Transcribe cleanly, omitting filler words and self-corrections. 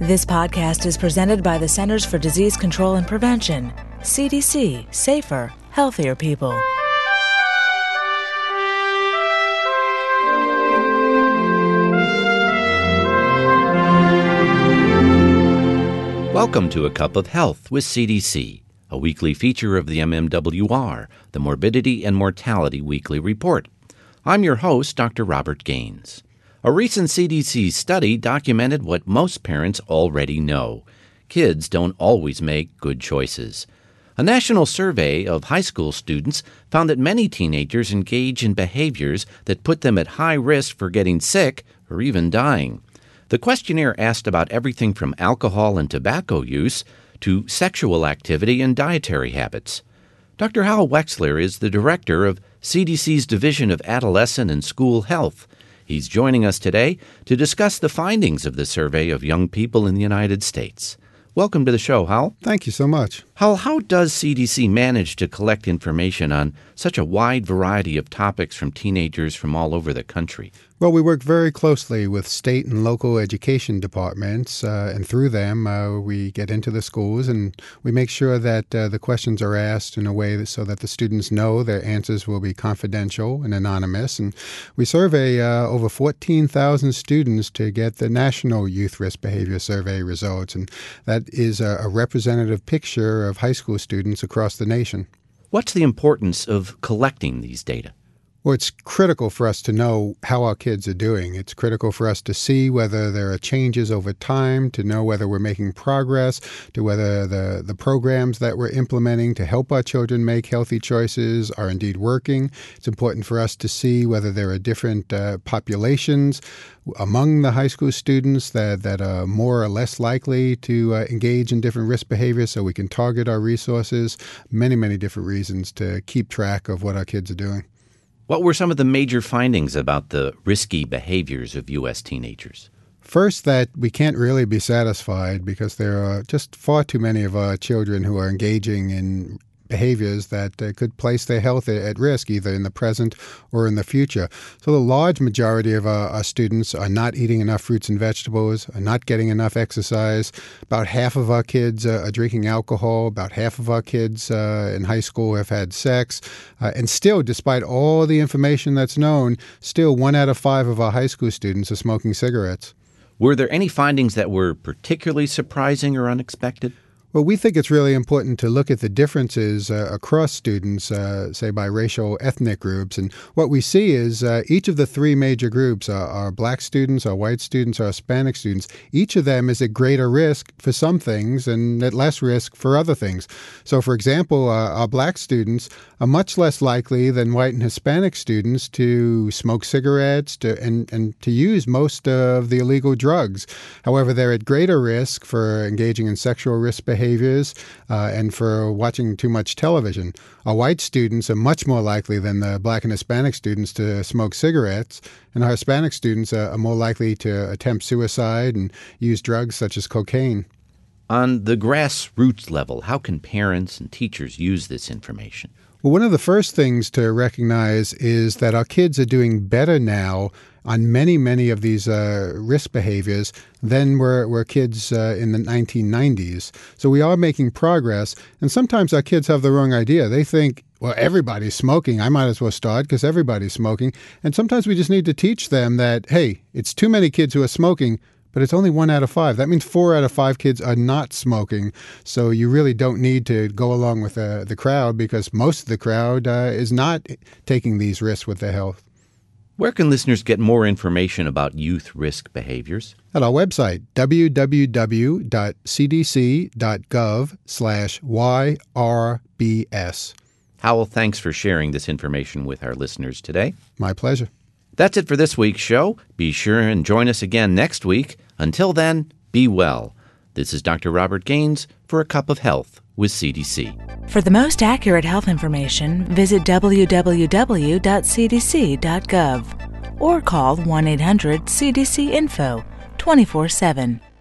This podcast is presented by the Centers for Disease Control and Prevention. CDC. Safer, healthier people. Welcome to A Cup of Health with CDC, a weekly feature of the MMWR, the Morbidity and Mortality Weekly Report. I'm your host, Dr. Robert Gaines. A recent CDC study documented what most parents already know. Kids don't always make good choices. A national survey of high school students found that many teenagers engage in behaviors that put them at high risk for getting sick or even dying. The questionnaire asked about everything from alcohol and tobacco use to sexual activity and dietary habits. Dr. Hal Wexler is the director of CDC's Division of Adolescent and School Health. He's joining us today to discuss the findings of the survey of young people in the United States. Welcome to the show, Hal. Thank you so much. Hal, how does CDC manage to collect information on such a wide variety of topics from teenagers from all over the country? Well, we work very closely with state and local education departments, and through them we get into the schools and we make sure that the questions are asked in a way so that the students know their answers will be confidential and anonymous. And we survey over 14,000 students to get the National Youth Risk Behavior Survey results, and that is a representative picture of high school students across the nation. What's the importance of collecting these data? Well, it's critical for us to know how our kids are doing. It's critical for us to see whether there are changes over time, to know whether we're making progress, to whether the programs that we're implementing to help our children make healthy choices are indeed working. It's important for us to see whether there are different populations among the high school students that are more or less likely to engage in different risk behaviors so we can target our resources. Many, many different reasons to keep track of what our kids are doing. What were some of the major findings about the risky behaviors of U.S. teenagers? First, that we can't really be satisfied because there are just far too many of our children who are engaging in behaviors that could place their health at risk, either in the present or in the future. So the large majority of our students are not eating enough fruits and vegetables, are not getting enough exercise. About half of our kids are drinking alcohol. About half of our kids in high school have had sex. And still, despite all the information that's known, still 1 out of 5 of our high school students are smoking cigarettes. Were there any findings that were particularly surprising or unexpected? Well, we think it's really important to look at the differences across students, say by racial ethnic groups. And what we see is each of the 3 major groups, our black students, our white students, our Hispanic students, each of them is at greater risk for some things and at less risk for other things. So, for example, our black students are much less likely than white and Hispanic students to smoke cigarettes and to use most of the illegal drugs. However, they're at greater risk for engaging in sexual risk behaviors and for watching too much television. Our white students are much more likely than the black and Hispanic students to smoke cigarettes, and our Hispanic students are more likely to attempt suicide and use drugs such as cocaine. On the grassroots level, how can parents and teachers use this information? Well, one of the first things to recognize is that our kids are doing better now on many, many of these risk behaviors than were kids in the 1990s. So we are making progress, and sometimes our kids have the wrong idea. They think, well, everybody's smoking. I might as well start because everybody's smoking. And sometimes we just need to teach them that, hey, it's too many kids who are smoking, but it's only 1 out of 5. That means 4 out of 5 kids are not smoking. So you really don't need to go along with the crowd because most of the crowd is not taking these risks with their health. Where can listeners get more information about youth risk behaviors? At our website, www.cdc.gov/YRBS. Howell, thanks for sharing this information with our listeners today. My pleasure. That's it for this week's show. Be sure and join us again next week. Until then, be well. This is Dr. Robert Gaines for A Cup of Health with CDC. For the most accurate health information, visit www.cdc.gov or call 1-800-CDC-INFO 24/7.